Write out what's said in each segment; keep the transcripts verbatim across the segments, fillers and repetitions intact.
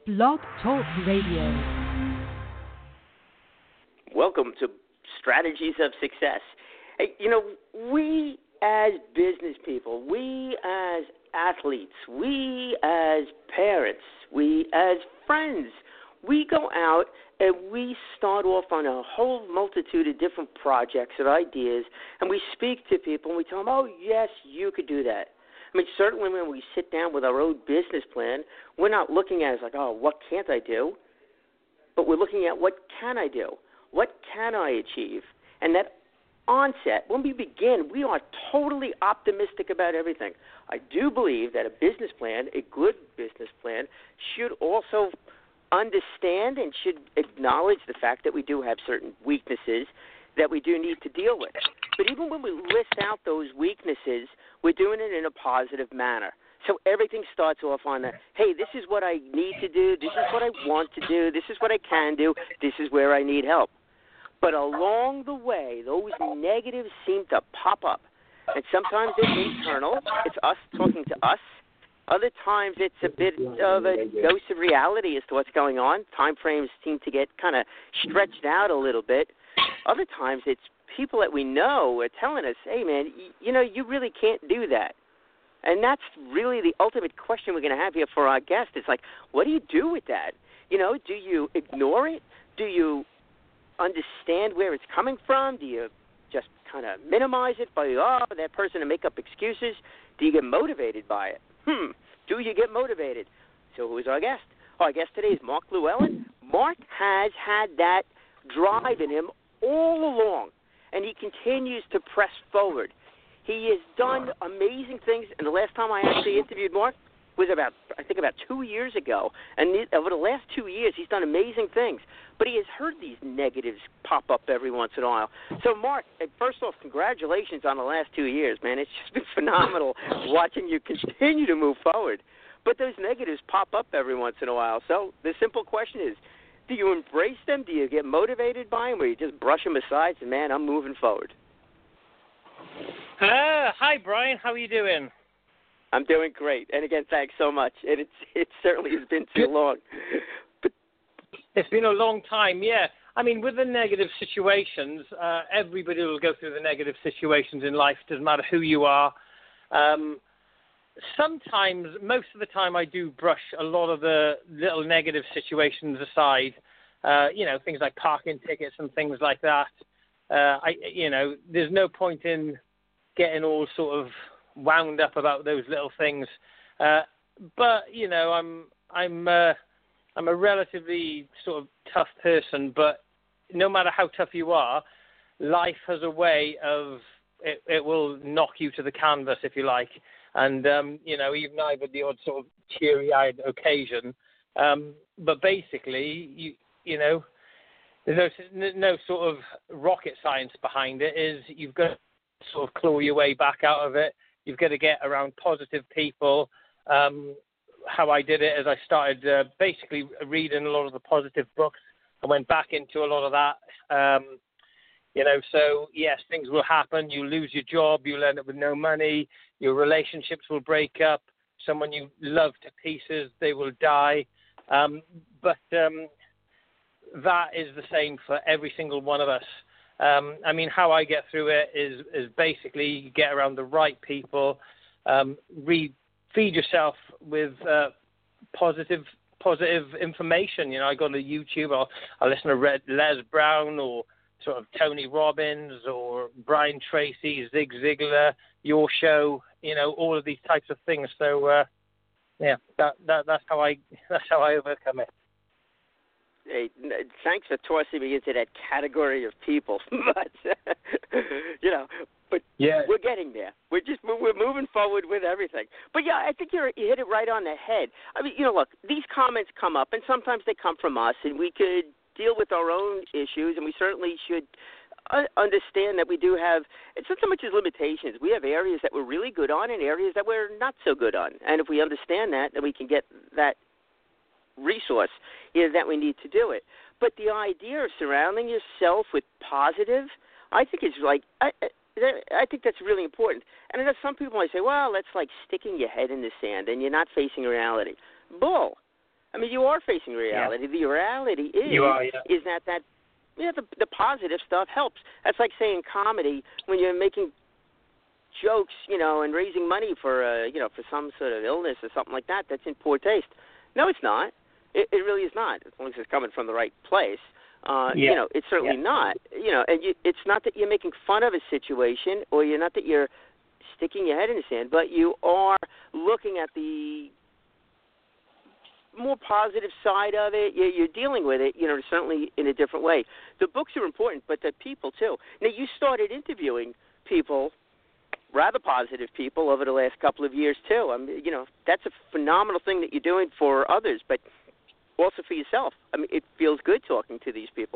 Blog Talk Radio. Welcome to Strategies of Success. Hey, you know, we as business people, we as athletes, we as parents, we as friends, we go out and we start off on a whole multitude of different projects and ideas, and we speak to people and we tell them, oh, yes, you could do that. I mean, certainly when we sit down with our own business plan, we're not looking at it as like, oh, what can't I do? But we're looking at what can I do? What can I achieve? And that onset, when we begin, we are totally optimistic about everything. I do believe that a business plan, a good business plan, should also understand and should acknowledge the fact that we do have certain weaknesses that we do need to deal with. But even when we list out those weaknesses, we're doing it in a positive manner. So everything starts off on the, hey, this is what I need to do, this is what I want to do, this is what I can do, this is where I need help. But along the way, those negatives seem to pop up. And sometimes it's internal, it's us talking to us. Other times it's a bit of a dose of reality as to what's going on. Time frames seem to get kind of stretched out a little bit. Other times it's people that we know are telling us, hey, man, y- you know, you really can't do that. And that's really the ultimate question we're going to have here for our guest. It's like, what do you do with that? You know, do you ignore it? Do you understand where it's coming from? Do you just kind of minimize it by, oh, that person to make up excuses? Do you get motivated by it? Hmm. Do you get motivated? So who is our guest? Our guest today is Mark Llewellyn. Mark has had that drive in him all along, and he continues to press forward. He has done amazing things, and the last time I actually interviewed Mark was about, I think, about two years ago. And over the last two years, he's done amazing things. But he has heard these negatives pop up every once in a while. So, Mark, first off, congratulations on the last two years, man. It's just been phenomenal watching you continue to move forward. But those negatives pop up every once in a while. So the simple question is, do you embrace them? Do you get motivated by them, or you just brush them aside and, man, I'm moving forward? Uh, hi, Brian. How are you doing? I'm doing great. And, again, thanks so much. And it's, it certainly has been too long. But It's been a long time, yeah. I mean, with the negative situations, uh, everybody will go through the negative situations in life. Doesn't matter who you are. Um, sometimes, most of the time, I do brush a lot of the little negative situations aside. Uh, you know, things like parking tickets and things like that. Uh, I, you know, there's no point in getting all sort of wound up about those little things. Uh, but you know, I'm I'm uh, I'm a relatively sort of tough person. But no matter how tough you are, life has a way of it, it will knock you to the canvas, if you like. And um, you know, even I've had the odd sort of teary-eyed occasion. Um, but basically, you you know. There's no, no sort of rocket science behind it. Is you've got to sort of claw your way back out of it. You've got to get around positive people. Um, how I did it is I started uh, basically reading a lot of the positive books. I went back into a lot of that. Um, you know, so yes, things will happen. You lose your job. You'll end up with no money. Your relationships will break up. Someone you love to pieces, they will die. Um, but um, that is the same for every single one of us. Um, I mean, how I get through it is is basically you get around the right people, um, read, feed yourself with uh, positive positive information. You know, I go to YouTube, I'll, I'll listen to Red, Les Brown or sort of Tony Robbins or Brian Tracy, Zig Ziglar, your show. You know, all of these types of things. So uh, yeah, that, that that's how I that's how I overcome it. Hey, thanks for tossing me into that category of people, but you know, but yeah. We're getting there. We're just we're moving forward with everything. But yeah, I think you're, you hit it right on the head. I mean, you know, look, these comments come up, and sometimes they come from us, and we could deal with our own issues, and we certainly should uh, understand that we do have. It's not so much as limitations. We have areas that we're really good on, and areas that we're not so good on. And if we understand that, then we can get that resource is that we need to do it. But the idea of surrounding yourself with positive, I think is like, I, I think that's really important. And I know some people might say, well, that's like sticking your head in the sand and you're not facing reality. Bull. I mean, you are facing reality. Yeah. The reality is you are, yeah. is that that yeah, the the positive stuff helps. That's like saying comedy when you're making jokes, you know, and raising money for uh, you know, for some sort of illness or something like that. That's in poor taste. No, it's not. It, it really is not. As long as it's coming from the right place. Uh, yeah. You know, it's certainly yeah. not. You know, and you, it's not that you're making fun of a situation, or you're not that you're sticking your head in the sand, but you are looking at the more positive side of it. You're, you're dealing with it, you know, certainly in a different way. The books are important, but the people too. Now, you started interviewing people, rather positive people, over the last couple of years too. I mean, you know, that's a phenomenal thing that you're doing for others, but also for yourself. I mean, it feels good talking to these people.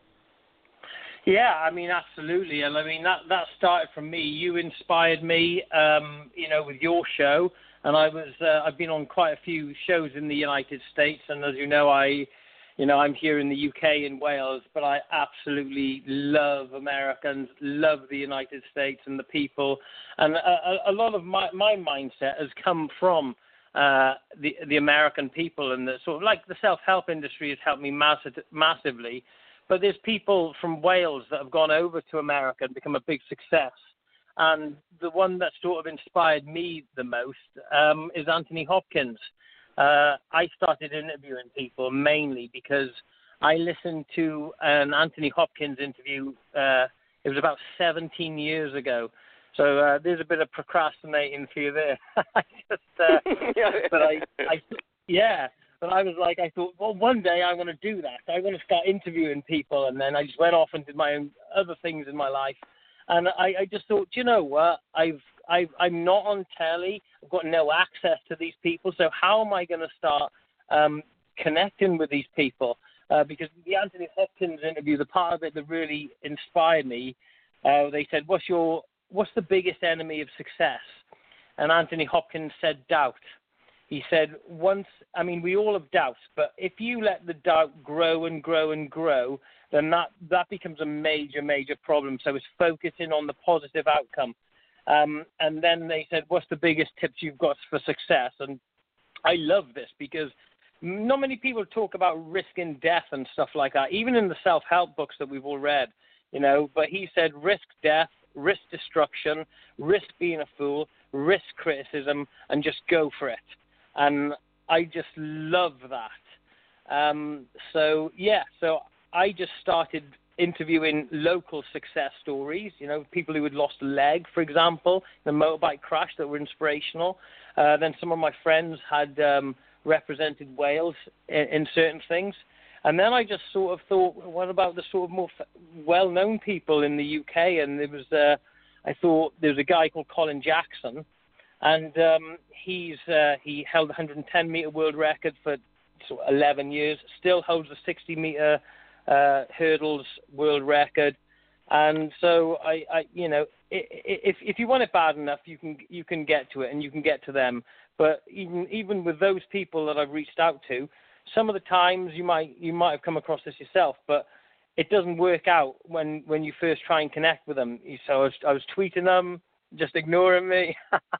Yeah, I mean, absolutely. And I mean, that, that started from me. You inspired me, um, you know, with your show. And I was, uh, I've been on quite a few shows in the United States. And as you know, I, you know, I'm here in the U K, in Wales, but I absolutely love Americans, love the United States and the people. And a, a lot of my, my mindset has come from uh, the, the American people, and the sort of like the self-help industry has helped me massive, massively. But there's people from Wales that have gone over to America and become a big success. And the one that sort of inspired me the most um, is Anthony Hopkins. Uh, I started interviewing people mainly because I listened to an Anthony Hopkins interview. Uh, it was about seventeen years ago. So uh, there's a bit of procrastinating for you there. I just, uh, but I, I, yeah. But I was like, I thought, well, one day I want to do that. I want to start interviewing people. And then I just went off and did my own other things in my life. And I, I just thought, you know what? I've, I've, I'm not on telly. I've got no access to these people. So how am I going to start um, connecting with these people? Uh, because the Anthony Hopkins interview, the part of it that really inspired me, uh, they said, what's your, what's the biggest enemy of success? And Anthony Hopkins said, doubt. He said, once, I mean, we all have doubts, but if you let the doubt grow and grow and grow, then that, that becomes a major, major problem. So it's focusing on the positive outcome. Um, and then they said, what's the biggest tips you've got for success? And I love this because not many people talk about risk and death and stuff like that, even in the self-help books that we've all read, you know. But he said risk death, risk destruction, risk being a fool, risk criticism, and just go for it. And I just love that. Um, so, yeah, so I just started interviewing local success stories, you know, people who had lost a leg, for example, in a motorbike crash that were inspirational. Uh, then some of my friends had um, represented Wales in, in certain things. And then I just sort of thought, what about the sort of more f- well-known people in the U K? And there was, uh, I thought there was a guy called Colin Jackson. And um, he's uh, he held the one hundred ten meter world record for sort of eleven years. Still holds the sixty meter uh, hurdles world record. And so I, I you know, if if you want it bad enough, you can you can get to it, and you can get to them. But even even with those people that I've reached out to, some of the times you might you might have come across this yourself, but it doesn't work out when, when you first try and connect with them. So I was, I was tweeting them, just ignoring me.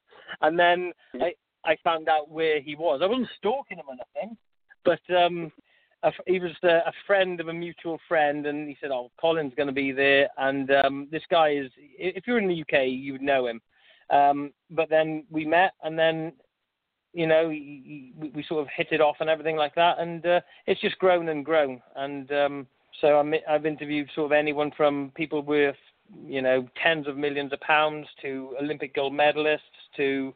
And then I, I found out where he was. I wasn't stalking him or nothing, but um, a, he was a, a friend of a mutual friend, and he said, oh, Colin's going to be there. And um, this guy is, if you're in the U K, you would know him. Um, but then we met, and then, you know, he, he, we sort of hit it off and everything like that. And uh, it's just grown and grown. And um, so I'm, I've interviewed sort of anyone from people worth, you know, tens of millions of pounds to Olympic gold medalists to,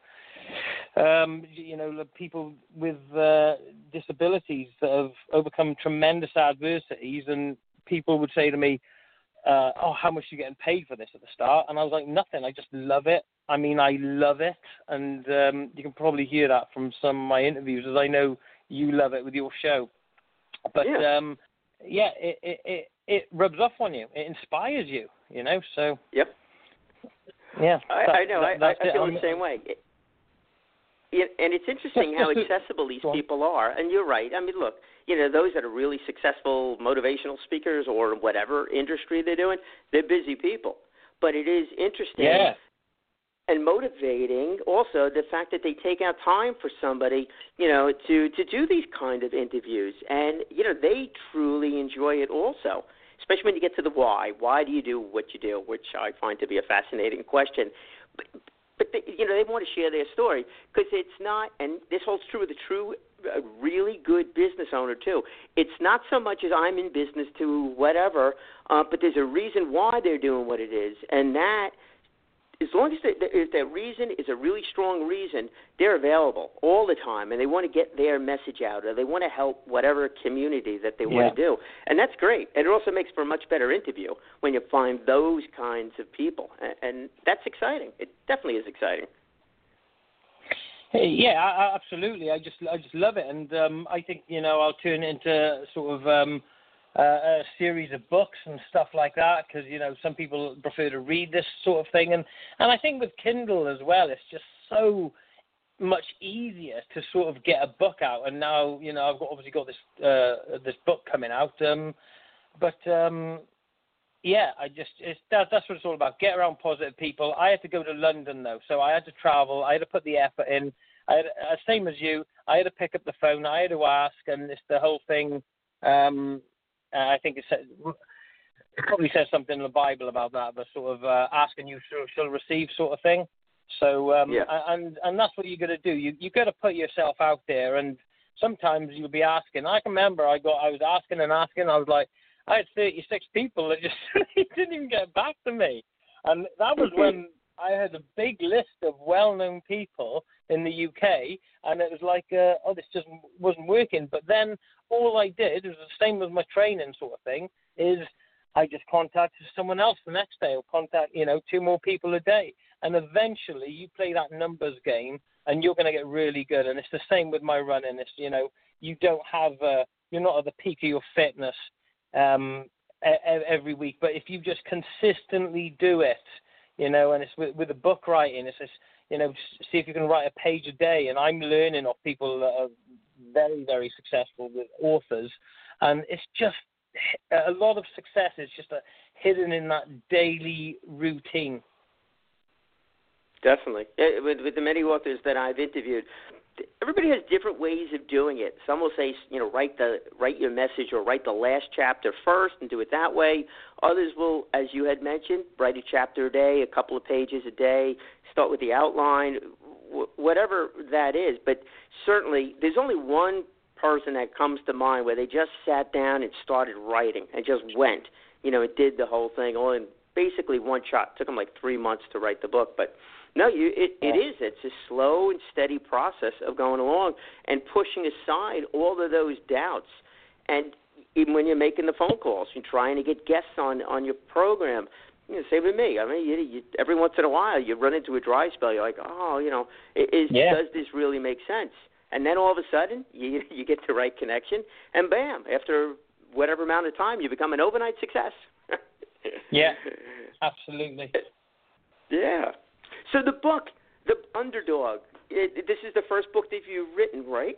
um, you know, people with uh, disabilities that have overcome tremendous adversities. And people would say to me, uh, oh, how much are you getting paid for this at the start? And I was like, nothing. I just love it. I mean, I love it. And um, you can probably hear that from some of my interviews, as I know you love it with your show. But, yeah, um, yeah it, it, it, it rubs off on you. It inspires you. You know, so. Yep. Yeah. I, that, I know. That, I, I feel the same way. It, it, and it's interesting how accessible these people are. And you're right. I mean, look, you know, those that are really successful motivational speakers or whatever industry they're doing, they're busy people. But it is interesting yeah. and motivating also the fact that they take out time for somebody, you know, to, to do these kind of interviews. And, you know, they truly enjoy it also, especially when you get to the why. Why do you do what you do, which I find to be a fascinating question. But, but they, you know, they want to share their story because it's not, and this holds true with a true, a really good business owner too. It's not so much as I'm in business to whatever, uh, but there's a reason why they're doing what it is, and that, as long as the, if that reason is a really strong reason, they're available all the time, and they want to get their message out, or they want to help whatever community that they yeah. want to do. And that's great. And it also makes for a much better interview when you find those kinds of people. And, and that's exciting. It definitely is exciting. Hey, yeah, I, I, absolutely. I just I just love it. And um, I think, you know, I'll turn it into sort of um, Uh, a series of books and stuff like that, because, you know, some people prefer to read this sort of thing, and and I think with Kindle as well, it's just so much easier to sort of get a book out. And now, you know, I've got, obviously got this uh, this book coming out, um, but um, yeah, I just it's that, that's what it's all about. Get around positive people. I had to go to London though, so I had to travel. I had to put the effort in. I had, uh, same as you. I had to pick up the phone. I had to ask, and it's the whole thing. Um, Uh, I think it, says, it probably says something in the Bible about that, but sort of uh, ask and you shall, shall receive sort of thing. So, um, yeah. and and that's what you got to do. You you got to put yourself out there, and sometimes you'll be asking. I can remember I got I was asking and asking. I was like, I had thirty-six people that just didn't even get back to me, and that was when I had a big list of well-known people in the U K, and it was like, uh, oh, this just wasn't working. But then all I did, it was the same with my training sort of thing, is I just contacted someone else the next day, or contact, you know, two more people a day. And eventually you play that numbers game, and you're going to get really good. And it's the same with my running. It's, you know, you don't have, uh, you're not at the peak of your fitness um, every week. But if you just consistently do it, you know, and it's with, with the book writing, it's just, you know, see if you can write a page a day. And I'm learning off people that are very, very successful with authors. And it's just a lot of success is just a, hidden in that daily routine. Definitely. With, with the many authors that I've interviewed, everybody has different ways of doing it. Some will say, you know, write the write your message or write the last chapter first and do it that way. Others will, as you had mentioned, write a chapter a day, a couple of pages a day, start with the outline, wh- whatever that is. But certainly there's only one person that comes to mind where they just sat down and started writing and just went, you know, and did the whole thing all in basically one shot. It took them like three months to write the book, but no, you, it, it is. It's a slow and steady process of going along and pushing aside all of those doubts. And even when you're making the phone calls and trying to get guests on, on your program, you know, same with me. I mean, you, you, every once in a while you run into a dry spell. You're like, oh, you know, is, yeah. does this really make sense? And then all of a sudden you you get the right connection, and bam, after whatever amount of time, you become an overnight success. Yeah, absolutely. Yeah. So the book, The Underdog, it, this is the first book that you've written, right?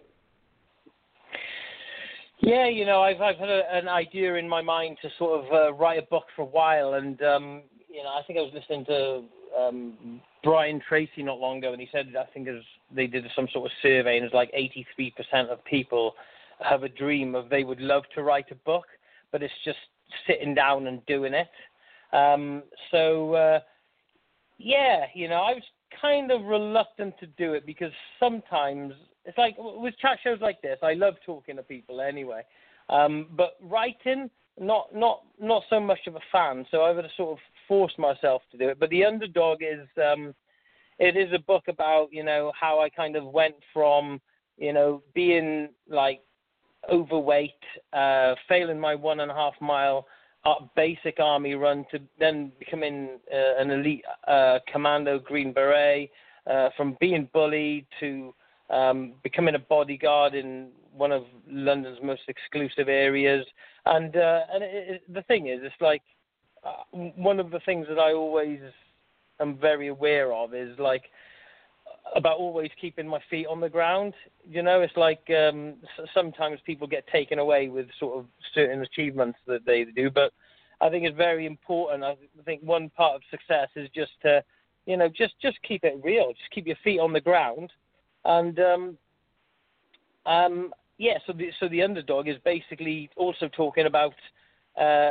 Yeah, you know, I've I've had a, an idea in my mind to sort of uh, write a book for a while, and um, you know, I think I was listening to um, Brian Tracy not long ago, and he said I think it was, they did some sort of survey, and it's like eighty-three percent of people have a dream of they would love to write a book, but it's just sitting down and doing it. Um, so. Uh, Yeah, you know, I was kind of reluctant to do it because sometimes it's like with chat shows like this, I love talking to people anyway. Um, but writing, not not not so much of a fan, so I would have sort of forced myself to do it. But The Underdog is um, it is a book about, you know, how I kind of went from, you know, being like overweight, uh, failing my one and a half mile basic army run to then becoming uh, an elite uh, commando Green Beret, uh, from being bullied to um, becoming a bodyguard in one of London's most exclusive areas. And uh, and it, it, the thing is, it's like uh, one of the things that I always am very aware of is like about always keeping my feet on the ground. You know, it's like um, sometimes people get taken away with sort of certain achievements that they do, but I think it's very important. I think one part of success is just to you know, just, just keep it real. Just keep your feet on the ground. And, um, um, yeah, so the, so the underdog is basically also talking about uh,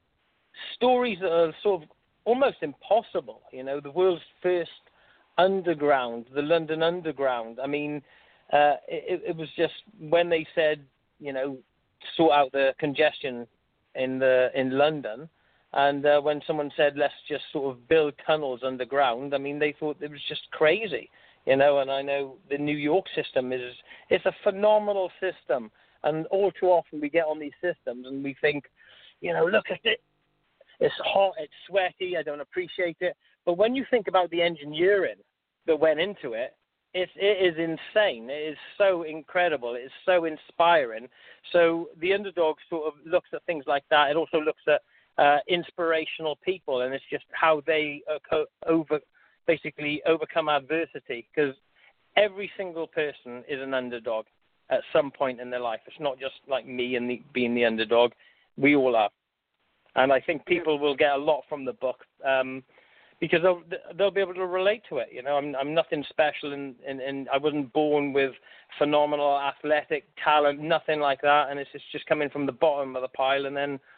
stories that are sort of almost impossible. You know, the world's first underground, the London Underground. I mean, uh, it, it was just when they said, you know, sort out the congestion in the in London, and uh, when someone said let's just sort of build tunnels underground, I mean, they thought it was just crazy, you know. And I know the New York system is it's a phenomenal system, and all too often we get on these systems and we think, you know, look at it, it's hot, it's sweaty, I don't appreciate it. But when you think about the engineering that went into it, It's, it is insane. It is so incredible. It is so inspiring. So the underdog sort of looks at things like that. It also looks at uh, inspirational people, and it's just how they uh, co- over, basically overcome adversity. Because every single person is an underdog at some point in their life. It's not just like me and the, being the underdog. We all are. And I think people will get a lot from the book. Um, Because they'll they'll be able to relate to it, you know. I'm I'm nothing special, and, and, and I wasn't born with phenomenal athletic talent, nothing like that. And it's just, just coming from the bottom of the pile and then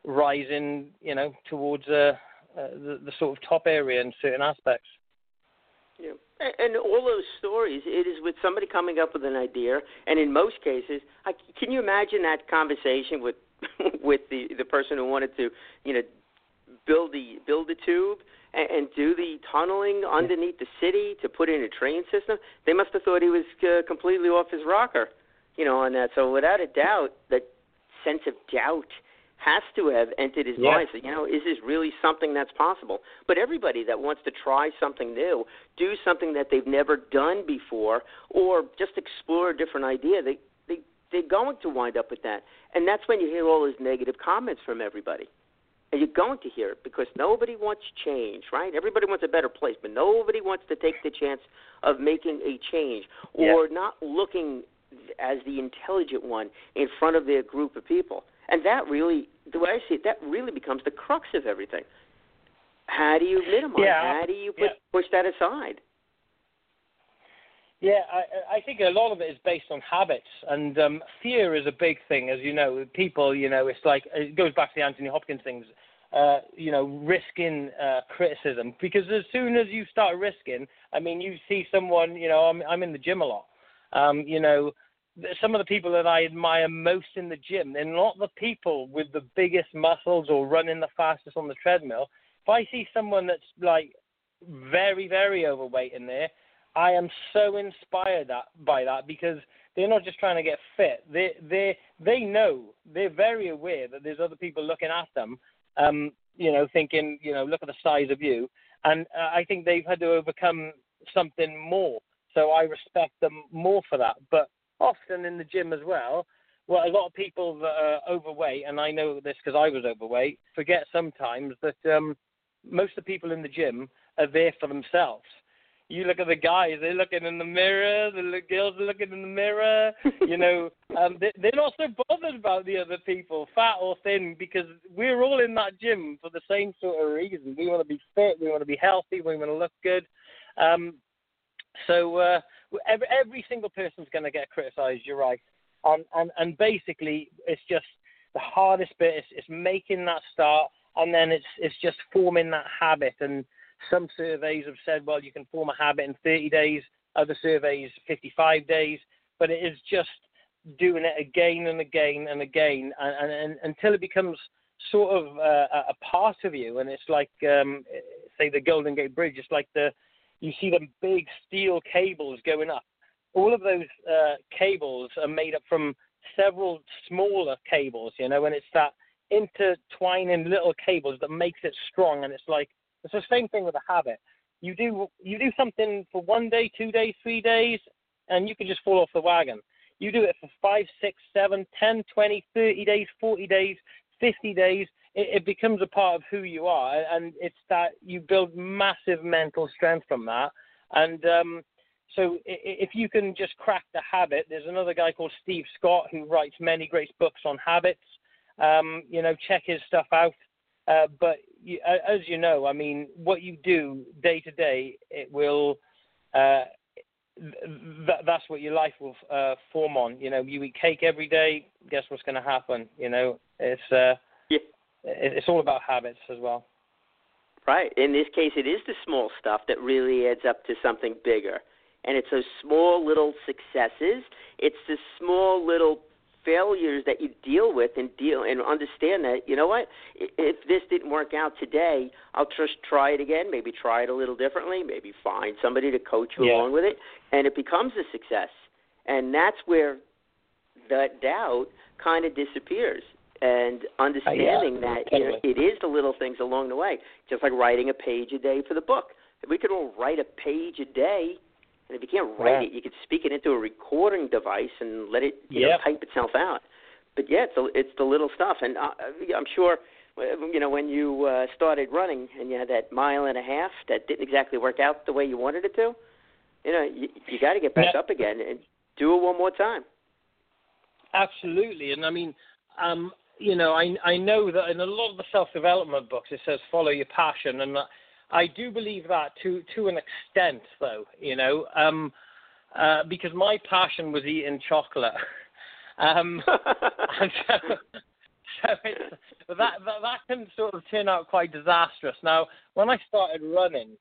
rising, you know, towards uh, uh, the the sort of top area in certain aspects. Yeah, and all those stories, it is with somebody coming up with an idea, and in most cases, I, can you imagine that conversation with with the the person who wanted to, you know, build the build the tube and, and do the tunneling underneath the city to put in a train system? They must have thought he was uh, completely off his rocker, you know, on that. So without a doubt, that sense of doubt has to have entered his yeah. mind. So, you know, is this really something that's possible? But everybody that wants to try something new, do something that they've never done before, or just explore a different idea, they, they, they're going to wind up with that. And that's when you hear all those negative comments from everybody. And you're going to hear it because nobody wants change, right? Everybody wants a better place, but nobody wants to take the chance of making a change or yeah. not looking as the intelligent one in front of their group of people. And that really, the way I see it, that really becomes the crux of everything. How do you minimize? Yeah. How do you put, Yeah. push that aside? Yeah, I, I think a lot of it is based on habits, and um, fear is a big thing, as you know. People, you know, it's like, it goes back to the Anthony Hopkins things, uh, you know, risking uh, criticism, because as soon as you start risking, I mean, you see someone, you know, I'm, I'm in the gym a lot, um, you know, some of the people that I admire most in the gym, they're not the people with the biggest muscles or running the fastest on the treadmill. If I see someone that's like very, very overweight in there, I am so inspired that, by that, because they're not just trying to get fit. They they they know, they're very aware that there's other people looking at them, um, you know, thinking, you know, look at the size of you. And uh, I think they've had to overcome something more. So I respect them more for that. But often in the gym as well, well, a lot of people that are overweight, and I know this because I was overweight, forget sometimes that um, most of the people in the gym are there for themselves. You look at the guys, they're looking in the mirror, the girls are looking in the mirror, you know, um, they, they're not so bothered about the other people, fat or thin, because we're all in that gym for the same sort of reason. We want to be fit, we want to be healthy, we want to look good. Um, so uh, every, every single person's going to get criticized, you're right. Um, and, and basically, it's just the hardest bit is, is making that start, and then it's it's just forming that habit. And some surveys have said, well, you can form a habit in thirty days, other surveys fifty-five days, but it is just doing it again and again and again and, and, and until it becomes sort of uh, a part of you. And it's like, um, say, the Golden Gate Bridge, it's like the, you see them big steel cables going up. All of those uh, cables are made up from several smaller cables, you know, and it's that intertwining little cables that makes it strong. And it's like, it's the same thing with a habit. You do you do something for one day, two days, three days, and you can just fall off the wagon. You do it for five, six, seven, ten, twenty, thirty days, forty days, fifty days. It, it becomes a part of who you are, and it's that you build massive mental strength from that. And um, so if you can just crack the habit, there's another guy called Steve Scott who writes many great books on habits. Um, you know, check his stuff out. Uh, but you, as you know, I mean, what you do day to day, it will, uh, th- that's what your life will uh, form on. You know, you eat cake every day, guess what's going to happen? You know, it's uh, yeah. it's all about habits as well. Right. In this case, it is the small stuff that really adds up to something bigger. And it's those small little successes. It's the small little failures that you deal with and deal and understand that, you know what, if this didn't work out today, I'll just try it again, maybe try it a little differently, maybe find somebody to coach you yeah. along with it, and it becomes a success. And that's where the doubt kind of disappears. And understanding uh, yeah, that totally. you know, it is the little things along the way, just like writing a page a day for the book. If we could all write a page a day, and if you can't write yeah. it, you could speak it into a recording device and let it you yep. know, type itself out. But, yeah, it's, a, it's the little stuff. And uh, I'm sure, you know, when you uh, started running and you had that mile and a half that didn't exactly work out the way you wanted it to, you know, you, you got to get back yeah. up again and do it one more time. Absolutely. And, I mean, um, you know, I, I know that in a lot of the self-development books it says follow your passion, and I do believe that to, to an extent, though, you know, um, uh, because my passion was eating chocolate. um, and so so it's, that, that, that can sort of turn out quite disastrous. Now, when I started running,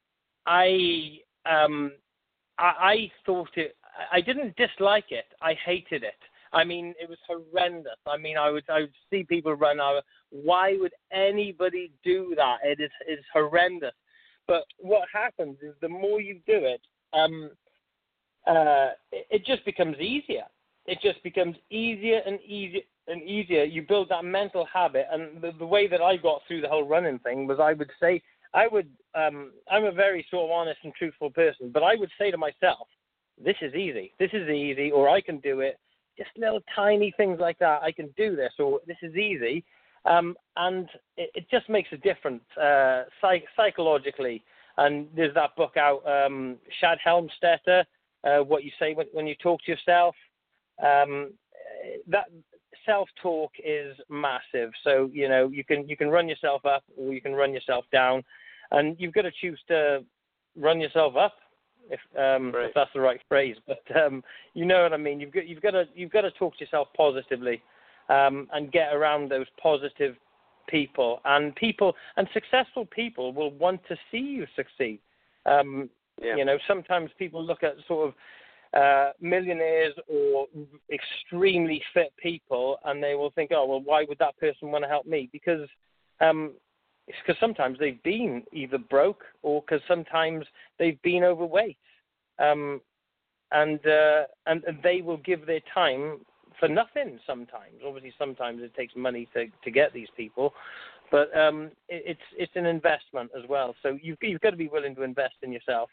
I, um, I, I thought it, I didn't dislike it, I hated it. I mean, it was horrendous. I mean, I would I would see people run. I would, why would anybody do that? It is it's horrendous. But what happens is the more you do it, um, uh, it, it just becomes easier. It just becomes easier and easier and easier. You build that mental habit, and the, the way that I got through the whole running thing was I would say I would. Um, I'm a very sort of honest and truthful person, but I would say to myself, "This is easy. This is easy, or I can do it." Just little tiny things like that. I can do this, or this is easy. Um, and it, it just makes a difference uh, psych- psychologically. And there's that book out, um, Shad Helmstetter, uh, What You Say When, when You Talk to Yourself. Um, that self-talk is massive. So, you know, you can you can run yourself up or you can run yourself down. And you've got to choose to run yourself up. If, um, right. if that's the right phrase, but um, you know what I mean. You've got you've got to you've got to talk to yourself positively, um, and get around those positive people. And people and successful people will want to see you succeed. Um, yeah. You know, sometimes people look at sort of uh, millionaires or extremely fit people, and they will think, oh well, why would that person want to help me? Because um, It's because sometimes they've been either broke or because sometimes they've been overweight, um, and uh, and they will give their time for nothing. Sometimes, obviously, sometimes it takes money to, to get these people, but um, it, it's it's an investment as well. So you've you've got to be willing to invest in yourself.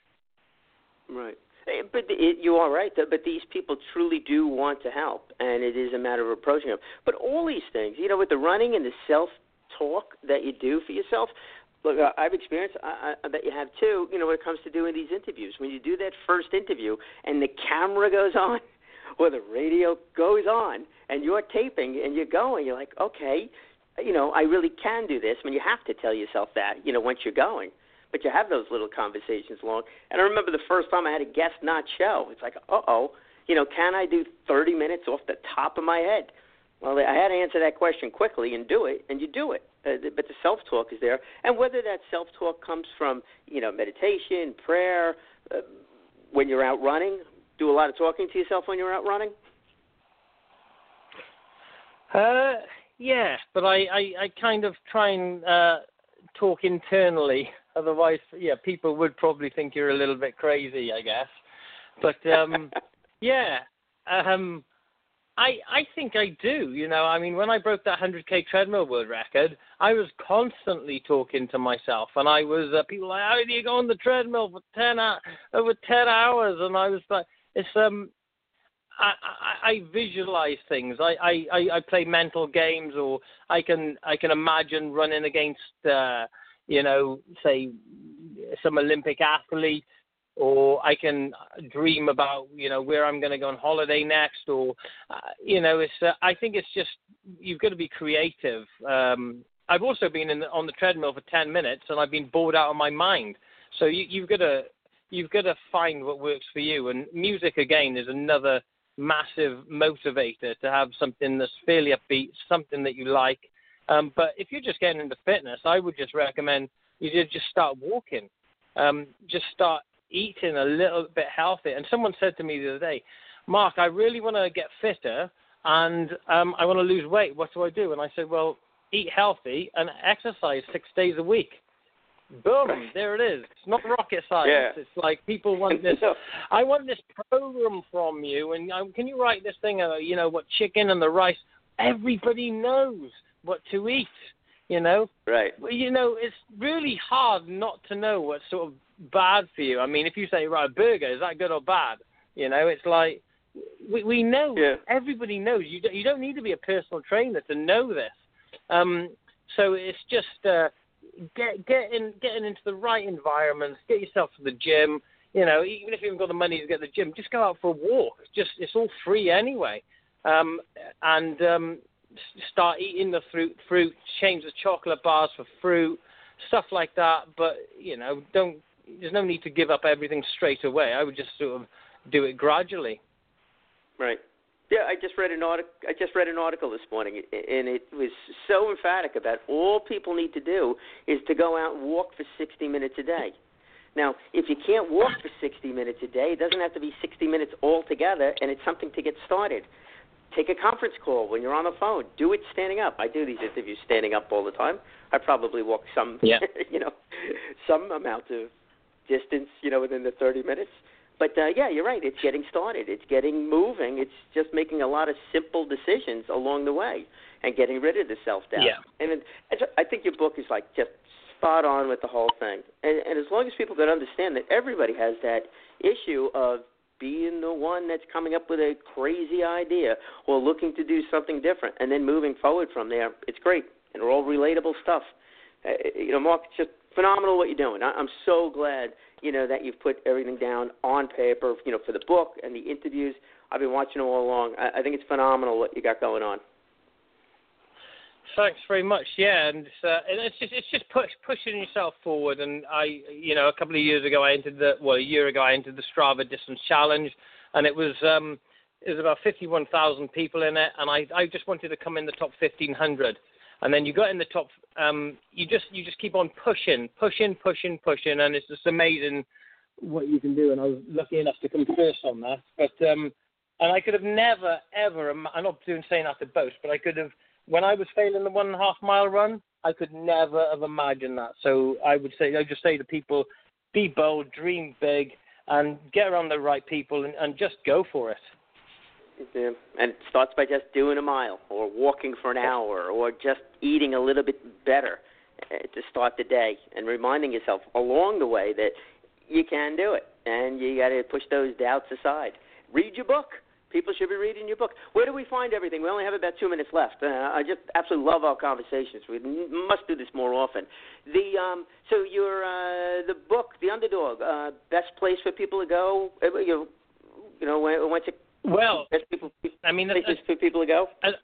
Right. But it, you are right. But these people truly do want to help, and it is a matter of approaching them. But all these things, you know, with the running and the self talk that you do for yourself. Look, I've experienced, I, I bet you have too, you know, when it comes to doing these interviews. When you do that first interview and the camera goes on or the radio goes on and you're taping and you're going, you're like, okay, you know, I really can do this. I mean, you have to tell yourself that, you know, once you're going. But you have those little conversations along. And I remember the first time I had a guest not show. It's like, uh-oh, you know, can I do thirty minutes off the top of my head? Well, I had to answer that question quickly and do it, and you do it. Uh, but the self-talk is there. And whether that self-talk comes from, you know, meditation, prayer, uh, when you're out running, do a lot of talking to yourself when you're out running? Uh, yeah, but I, I, I kind of try and uh, talk internally. Otherwise, yeah, people would probably think you're a little bit crazy, I guess. But, um, yeah, um I, I think I do, you know. I mean, when I broke that one hundred K treadmill world record, I was constantly talking to myself, and I was uh, people were like, how do you go on the treadmill for ten hours, over ten hours? And I was like, it's um, I, I, I visualize things. I, I, I, I play mental games, or I can I can imagine running against, uh, you know, say some Olympic athlete. Or I can dream about, you know, where I'm going to go on holiday next, or, uh, you know, it's. Uh, I think it's just you've got to be creative, um, I've also been in the, on the treadmill for ten minutes, and I've been bored out of my mind. So you, you've got to you've got to find what works for you. And music again is another massive motivator to have something that's fairly upbeat, something that you like. Um, but if you're just getting into fitness, I would just recommend you just start walking. Um, just start eating a little bit healthy. And someone said to me the other day, Mark, I really want to get fitter and um, I want to lose weight. What do I do? And I said, well, eat healthy and exercise six days a week. Boom, there it is. It's not rocket science. Yeah. It's like people want this. I want this program from you, and um, can you write this thing, uh, you know, what chicken and the rice? Everybody knows what to eat, you know? Right. Well, you know, it's really hard not to know what's sort of bad for you. I mean, if you say, right, a burger, is that good or bad? You know, it's like, we, we know. Yeah. Everybody knows. You don't, you don't need to be a personal trainer to know this. Um, so it's just... Uh, Get getting getting into the right environments. Get yourself to the gym. You know, even if you haven't got the money to get to the gym, just go out for a walk. Just it's all free anyway. Um, and um, start eating the fruit. Fruit. Change the chocolate bars for fruit. Stuff like that. But you know, don't. There's no need to give up everything straight away. I would just sort of do it gradually. Right. Yeah, I just read an article. I just read an article this morning, and it was so emphatic about all people need to do is to go out and walk for sixty minutes a day. Now, if you can't walk for sixty minutes a day, it doesn't have to be sixty minutes altogether, and it's something to get started. Take a conference call when you're on the phone. Do it standing up. I do these interviews standing up all the time. I probably walk some, yeah. you know, some amount of distance, you know, within the thirty minutes. But, uh, yeah, you're right. It's getting started. It's getting moving. It's just making a lot of simple decisions along the way and getting rid of the self-doubt. Yeah. And it, I think your book is, like, just spot on with the whole thing. And, and as long as people can understand that everybody has that issue of being the one that's coming up with a crazy idea or looking to do something different and then moving forward from there, it's great. And they're all relatable stuff. Uh, you know, Mark, it's just phenomenal what you're doing. I, I'm so glad, you know, that you've put everything down on paper, you know, for the book and the interviews. I've been watching all along. I, I think it's phenomenal what you got going on. Thanks very much. Yeah, and, uh, and it's just it's just push, pushing yourself forward. And I, you know, a couple of years ago, I entered the well, a year ago, I entered the Strava Distance Challenge, and it was um, it was about fifty-one thousand people in it, and I I just wanted to come in the top fifteen hundred. And then you got in the top. Um, you just you just keep on pushing, pushing, pushing, pushing, and it's just amazing what you can do. And I was lucky enough to come first on that. But um, and I could have never ever. I'm not doing saying that to boast, but I could have when I was failing the one and a half mile run. I could never have imagined that. So I would say I just say to people, be bold, dream big, and get around the right people, and, and just go for it. Yeah. And it starts by just doing a mile or walking for an hour or just eating a little bit better to start the day and reminding yourself along the way that you can do it and you got to push those doubts aside. Read your book. People should be reading your book. Where do we find everything? We only have about two minutes left. Uh, I just absolutely love our conversations. We must do this more often. The um, so your uh, the book, The Underdog, uh, best place for people to go. You you know once it Well, people, I mean, places for people to go. At,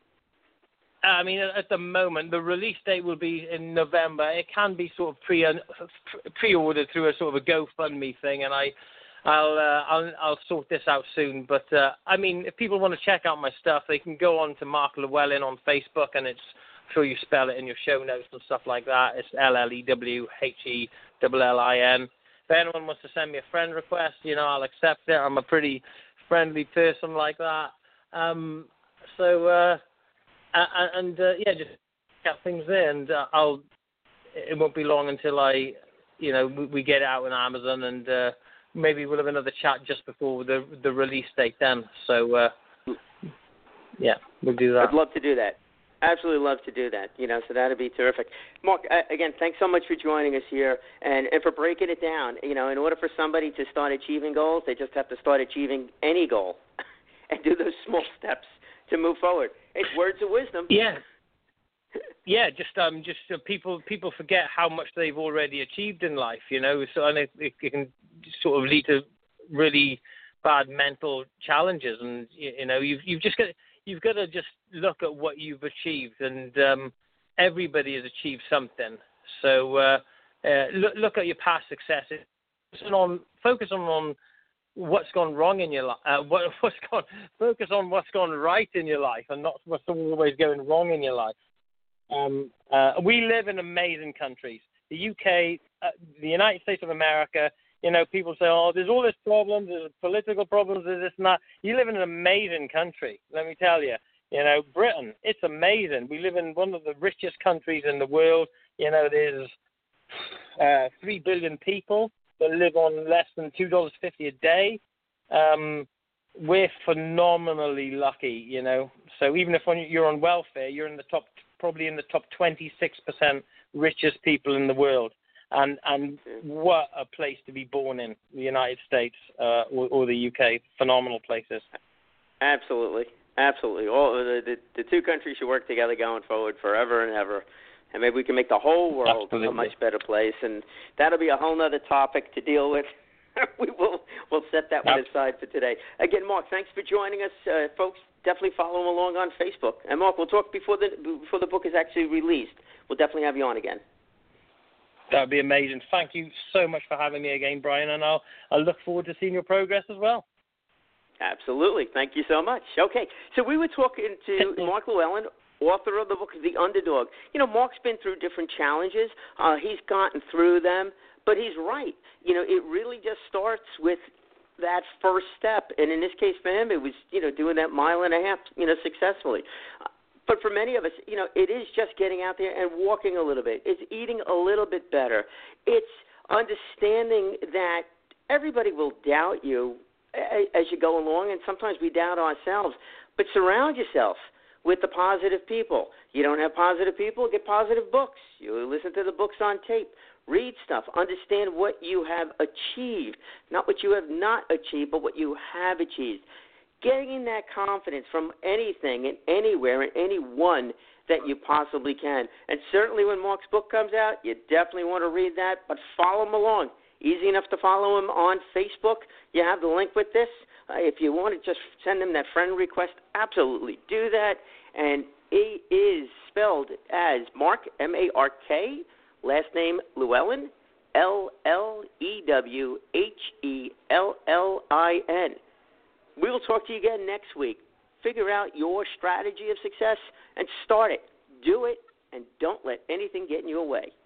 I mean, at the moment, the release date will be in November. It can be sort of pre pre-ordered through a sort of a GoFundMe thing, and I, I'll uh, I'll I'll sort this out soon. But uh, I mean, if people want to check out my stuff, they can go on to Mark Llewellyn on Facebook, and it's I'm sure you spell it in your show notes and stuff like that. It's L L E W H E L L I N. If anyone wants to send me a friend request, you know, I'll accept it. I'm a pretty friendly person like that. Um, so, uh, and uh, yeah, just get things there, and uh, I'll. It won't be long until I, you know, we, we get it out on Amazon, and uh, maybe we'll have another chat just before the the release date then. So, uh, yeah, we'll do that. I'd love to do that. Absolutely love to do that. You know, so that'd be terrific. Mark, again, thanks so much for joining us here and, and for breaking it down. You know, in order for somebody to start achieving goals, they just have to start achieving any goal and do those small steps to move forward. It's words of wisdom. Yeah. Yeah, just um, just uh, people people forget how much they've already achieved in life, you know. So and it, it, it can sort of lead to really bad mental challenges, and you, you know, you've you've just got. You've got to just look at what you've achieved, and um, everybody has achieved something. So uh, uh, look, look at your past successes. Focus on, focus on, on what's gone wrong in your life. Uh, what, what's gone, focus on what's gone right in your life, and not what's always going wrong in your life. Um, uh, we live in amazing countries. The U K, uh, the United States of America. You know, people say, oh, there's all this problems, there's political problems, there's this and that. You live in an amazing country, let me tell you. You know, Britain, it's amazing. We live in one of the richest countries in the world. You know, there's uh, three billion people that live on less than two dollars fifty a day. Um, we're phenomenally lucky, you know. So even if you're on welfare, you're in the top, probably in the top twenty-six percent richest people in the world. And and what a place to be born in, the United States uh, or, or the U K. Phenomenal places. Absolutely. Absolutely. All the, the the two countries should work together going forward forever and ever. And maybe we can make the whole world Absolutely. a much better place. And that'll be a whole other topic to deal with. we will we'll set that one aside for today. Again, Mark, thanks for joining us. Uh, folks, definitely follow him along on Facebook. And, Mark, we'll talk before the before the book is actually released. We'll definitely have you on again. That would be amazing. Thank you so much for having me again, Brian, and I'll, I'll look forward to seeing your progress as well. Absolutely. Thank you so much. Okay, so we were talking to Mark Llewellyn, author of the book The Underdog. You know, Mark's been through different challenges. Uh, he's gotten through them, but he's right. You know, it really just starts with that first step, and in this case for him, it was, you know, doing that mile and a half, you know, successfully. But for many of us, you know, it is just getting out there and walking a little bit. It's eating a little bit better. It's understanding that everybody will doubt you as you go along, and sometimes we doubt ourselves. But surround yourself with the positive people. You don't have positive people, get positive books. You listen to the books on tape. Read stuff. Understand what you have achieved, not what you have not achieved, but what you have achieved. Getting that confidence from anything and anywhere and anyone that you possibly can. And certainly when Mark's book comes out, you definitely want to read that, but follow him along. Easy enough to follow him on Facebook. You have the link with this. Uh, if you want to just send him that friend request, absolutely do that. And he is spelled as Mark, M A R K, last name Llewellyn, L L E W H E L L I N. We will talk to you again next week. Figure out your strategy of success and start it. Do it, and don't let anything get in your way.